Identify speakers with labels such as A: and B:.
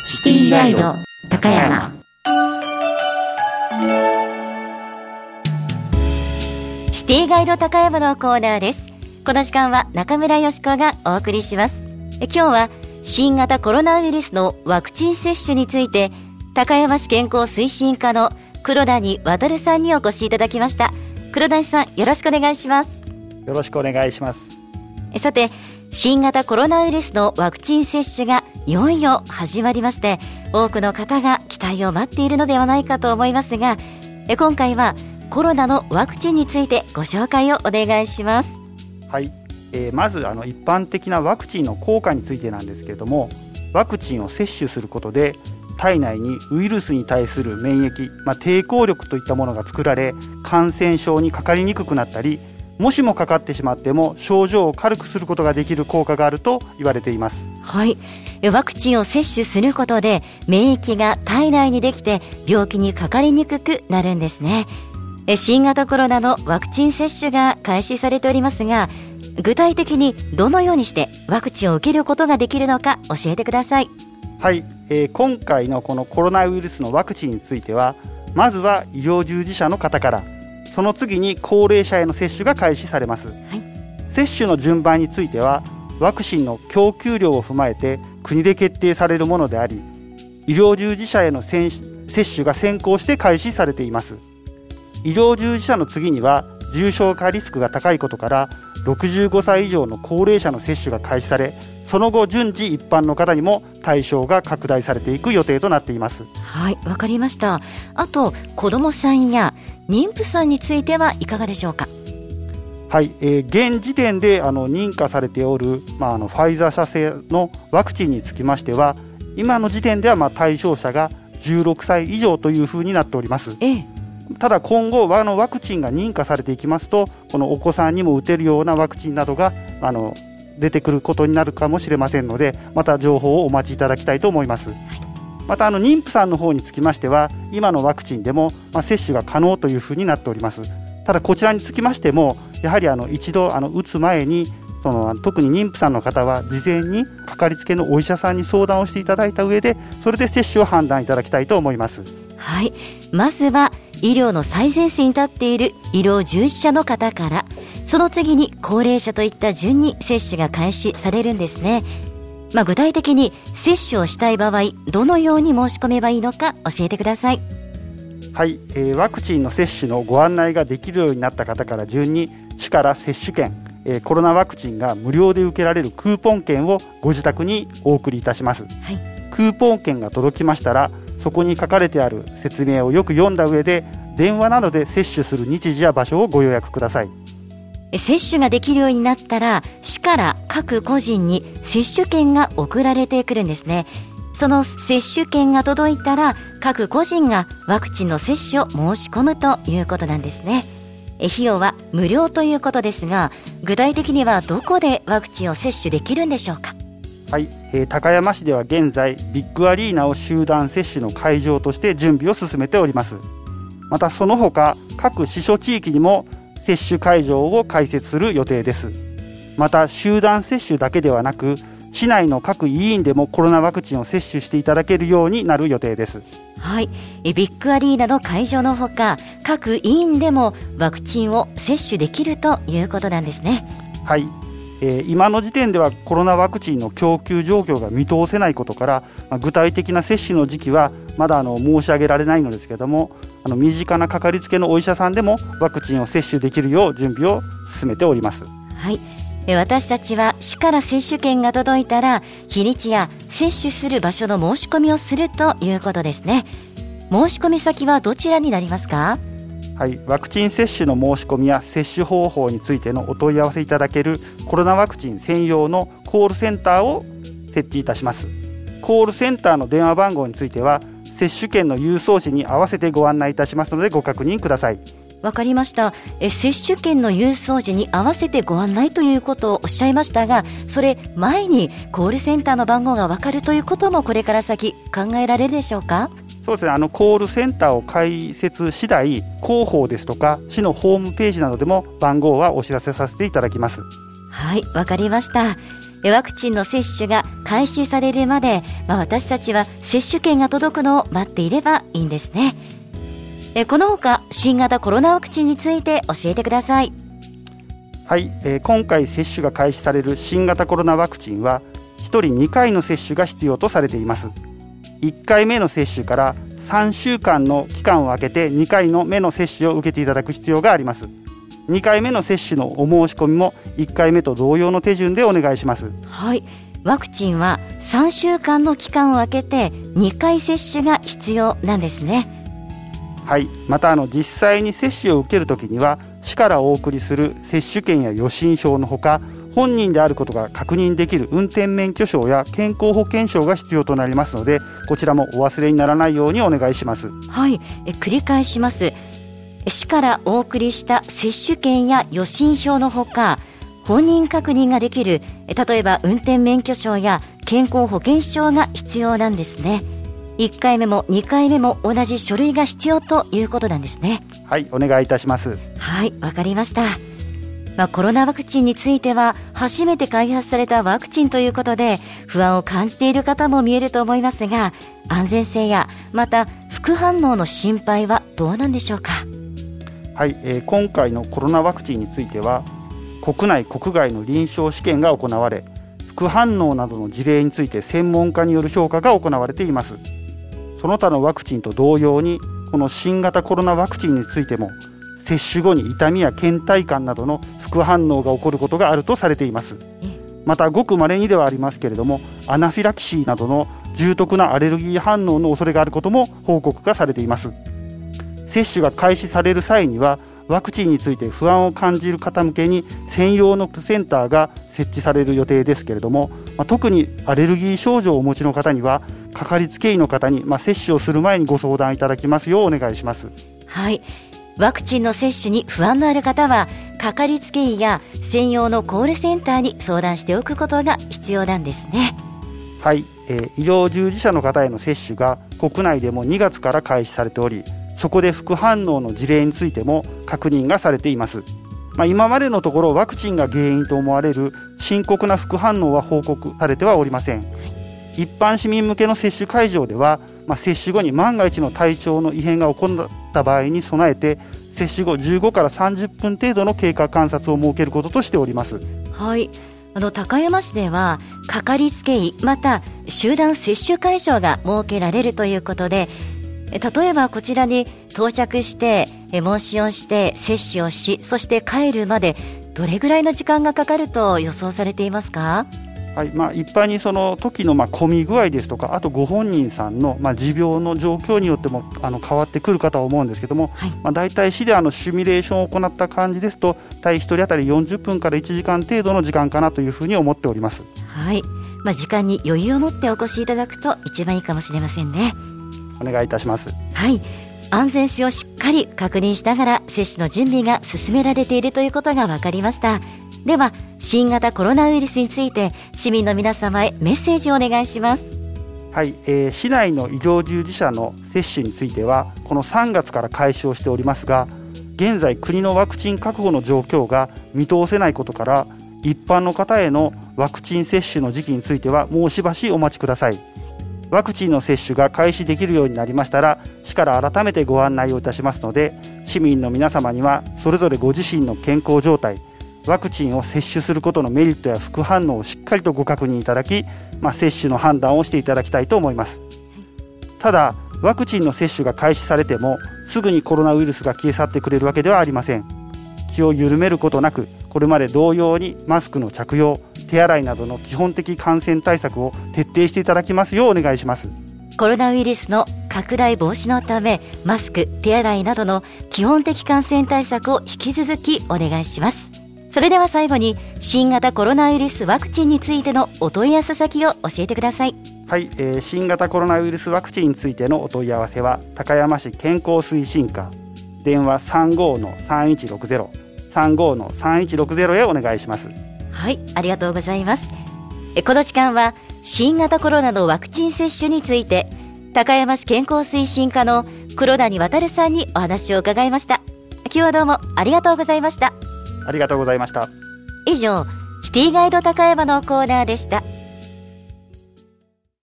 A: シティガイド高山。
B: シティガイド高山のコーナーです。この時間は中村よしこがお送りします。今日は新型コロナウイルスのワクチン接種について、高山市健康推進課の黒谷渉さんにお越しいただきました。黒谷さん、よろしくお願いします。
C: よろしくお願いします。
B: さて、新型コロナウイルスのワクチン接種がいよいよ始まりまして、多くの方が期待を待っているのではないかと思いますが、今回はコロナのワクチンについてご紹介をお願いします。
C: はい、まず一般的なワクチンの効果についてなんですけれども、ワクチンを接種することで体内にウイルスに対する免疫、抵抗力といったものが作られ、感染症にかかりにくくなったり、もしもかかってしまっても症状を軽くすることができる効果があると言われています。
B: はい、ワクチンを接種することで免疫が体内にできて病気にかかりにくくなるんですね。新型コロナのワクチン接種が開始されておりますが、具体的にどのようにしてワクチンを受けることができるのか教えてください。
C: はい、今回のこのコロナウイルスのワクチンについては、まずは医療従事者の方から、その次に高齢者への接種が開始されます。はい、接種の順番については、ワクチンの供給量を踏まえて国で決定されるものであり、医療従事者への接種が先行して開始されています。医療従事者の次には重症化リスクが高いことから65歳以上の高齢者の接種が開始され、その後順次一般の方にも対象が拡大されていく予定となっています。
B: はい、わかりました。あと、子どもさんや妊婦さんについてはいかがでしょうか。
C: はい、現時点で認可されておる、ファイザー社製のワクチンにつきましては、今の時点では対象者が16歳以上というふうになっております。ただ今後ワクチンが認可されていきますと、このお子さんにも打てるようなワクチンなどが出てくることになるかもしれませんので、また情報をお待ちいただきたいと思います。また妊婦さんの方につきましては、今のワクチンでも接種が可能というふうになっております。ただこちらにつきましても、やはり一度打つ前に特に妊婦さんの方は事前にかかりつけのお医者さんに相談をしていただいた上で、それで接種を判断いただきたいと思います。
B: はい、まずは医療の最前線に立っている医療従事者の方から、その次に高齢者といった順に接種が開始されるんですね。具体的に接種をしたい場合、どのように申し込めばいいのか教えてください。
C: はい、ワクチンの接種のご案内ができるようになった方から順に、市から接種券、コロナワクチンが無料で受けられるクーポン券をご自宅にお送りいたします。はい、クーポン券が届きましたら、そこに書かれてある説明をよく読んだ上で、電話などで接種する日時や場所をご予約ください。
B: 接種ができるようになったら、市から各個人に接種券が送られてくるんですね。その接種券が届いたら、各個人がワクチンの接種を申し込むということなんですね。費用は無料ということですが、具体的にはどこでワクチンを接種できるんでしょうか。
C: はい、高山市では現在ビッグアリーナを集団接種の会場として準備を進めております。またその他、各支所地域にも接種会場を開設する予定です。また集団接種だけではなく、市内の各医院でもコロナワクチンを接種していただけるようになる予定です。
B: はい、ビッグアリーナの会場のほか、各医院でもワクチンを接種できるということなんですね。
C: はい、今の時点ではコロナワクチンの供給状況が見通せないことから、具体的な接種の時期はまだ申し上げられないのですけれども、身近なかかりつけのお医者さんでもワクチンを接種できるよう準備を進めております。
B: はい、私たちは市から接種券が届いたら、日にちや接種する場所の申し込みをするということですね。申し込み先はどちらになりますか。
C: はい、ワクチン接種の申し込みや接種方法についてのお問い合わせいただけるコロナワクチン専用のコールセンターを設置いたします。コールセンターの電話番号については、接種券の郵送時に合わせてご案内いたしますのでご確認ください。
B: わかりました。接種券の郵送時に合わせてご案内ということをおっしゃいましたが、それ前にコールセンターの番号がわかるということもこれから先考えられるでしょうか。
C: そうですね、コールセンターを開設次第、広報ですとか市のホームページなどでも番号はお知らせさせていただきます。
B: はい、わかりました。 ワクチンの接種が開始されるまで、私たちは接種券が届くのを待っていればいいんですね。このほか新型コロナワクチンについて教えてください。
C: はい、今回接種が開始される新型コロナワクチンは1人2回の接種が必要とされています。1回目の接種から3週間の期間を空けて2回目の接種を受けていただく必要があります。2回目の接種のお申し込みも1回目と同様の手順でお願いします。
B: はい、ワクチンは3週間の期間を空けて2回接種が必要なんですね。
C: はい、また実際に接種を受けるときには市からお送りする接種券や予診票のほか、本人であることが確認できる運転免許証や健康保険証が必要となりますので、こちらもお忘れにならないようにお願いします。
B: はい、繰り返します。市からお送りした接種券や予診票のほか、本人確認ができる例えば運転免許証や健康保険証が必要なんですね。1回目も2回目も同じ書類が必要ということなんですね。
C: はい、お願いいたします。
B: はい、わかりました。コロナワクチンについては初めて開発されたワクチンということで不安を感じている方も見えると思いますが、安全性やまた副反応の心配はどうなんでしょうか。
C: はい、今回のコロナワクチンについては国内国外の臨床試験が行われ、副反応などの事例について専門家による評価が行われています。その他のワクチンと同様にこの新型コロナワクチンについても接種後に痛みや倦怠感などの副反応が起こることがあるとされています。またごく稀にではありますけれども、アナフィラキシーなどの重篤なアレルギー反応の恐れがあることも報告がされています。接種が開始される際にはワクチンについて不安を感じる方向けに専用のセンターが設置される予定ですけれども、特にアレルギー症状をお持ちの方にはかかりつけ医の方に接種をする前にご相談いただきますようお願いします。
B: はい、ワクチンの接種に不安のある方はかかりつけ医や専用のコールセンターに相談しておくことが必要なんですね。
C: はい、医療従事者の方への接種が国内でも2月から開始されており、そこで副反応の事例についても確認がされています。今までのところワクチンが原因と思われる深刻な副反応は報告されてはおりません。一般市民向けの接種会場では、接種後に万が一の体調の異変が起こった場合に備えて接種後15から30分程度の経過観察を設けることとしております。
B: はい、高山市ではかかりつけ医また集団接種会場が設けられるということで、例えばこちらに到着して問診をして接種をし、そして帰るまでどれぐらいの時間がかかると予想されていますか。
C: はい、一般にその時の混み具合ですとか、あとご本人さんの持病の状況によっても変わってくるかとは思うんですけども、はい、だいたい市でシミュレーションを行った感じですと1人当たり40分から1時間程度の時間かなというふうに思っております。
B: はい、時間に余裕を持ってお越しいただくと一番いいかもしれませんね。
C: お願いいたします。
B: はい、安全性をしっかり確認しながら接種の準備が進められているということが分かりました。では新型コロナウイルスについて市民の皆様へメッセージをお願いします。
C: はい、市内の医療従事者の接種についてはこの3月から開始をしておりますが、現在国のワクチン確保の状況が見通せないことから一般の方へのワクチン接種の時期についてはもうしばしお待ちください。ワクチンの接種が開始できるようになりましたら市から改めてご案内をいたしますので、市民の皆様にはそれぞれご自身の健康状態、ワクチンを接種することのメリットや副反応をしっかりとご確認いただき、接種の判断をしていただきたいと思います。ただワクチンの接種が開始されてもすぐにコロナウイルスが消え去ってくれるわけではありません。気を緩めることなくこれまで同様にマスクの着用、手洗いなどの基本的感染対策を徹底していただきますようお願いします。
B: コロナウイルスの拡大防止のためマスク、手洗いなどの基本的感染対策を引き続きお願いします。それでは最後に新型コロナウイルスワクチンについてのお問い合わせ先を教えてください。
C: はい、新型コロナウイルスワクチンについてのお問い合わせは高山市健康推進課電話 35-3160 35-3160 へお願いします。
B: はい、ありがとうございます。この時間は新型コロナのワクチン接種について高山市健康推進課の黒谷渉さんにお話を伺いました。今日はどうもありがとうございました。
C: ありがとうございました。
B: 以上、 シティガイド高山のコーナーでした。